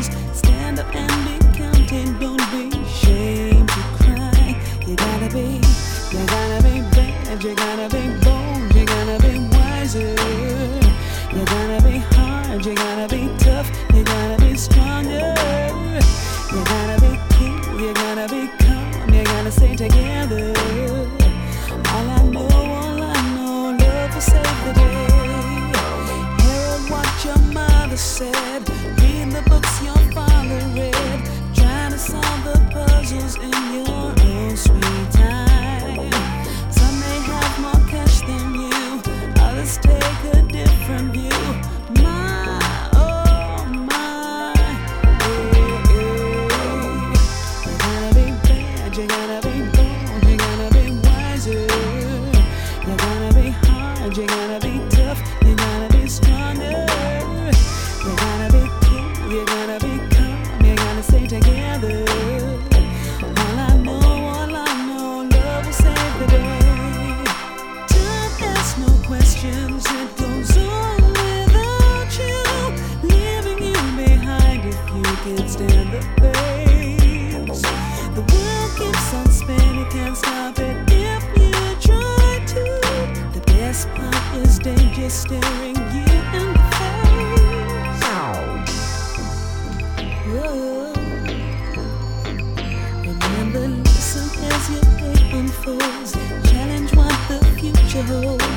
puzzles. Stand up and be counted, don't be ashamed to cry. You gotta be bad, you gotta be bold, you gotta be wiser. You gotta be hard, you gotta be tough, you gotta be stronger. You gotta be cool, you gotta be calm, you gotta stay together. All I know, love will save the day. Hear what your mother said, read the books your father read, trying to solve the puzzles in your own sweet time. Some may have more cash than you, others take a different view. My, oh my, you gotta be bad, you gotta be bold, you gotta be wiser. You gotta be hard, you gotta be tough, you gotta be stronger. You gotta be cool, you gotta be calm, you gotta stay together. All I know, love will save the day. Time asks no questions, it goes on without you, leaving you behind if you can stand the pace. The world keeps on spinning, can't stop it if you try to. The best part is danger staring you in the face. Whoa. Remember, listen as your day unfolds. Challenge what the future holds.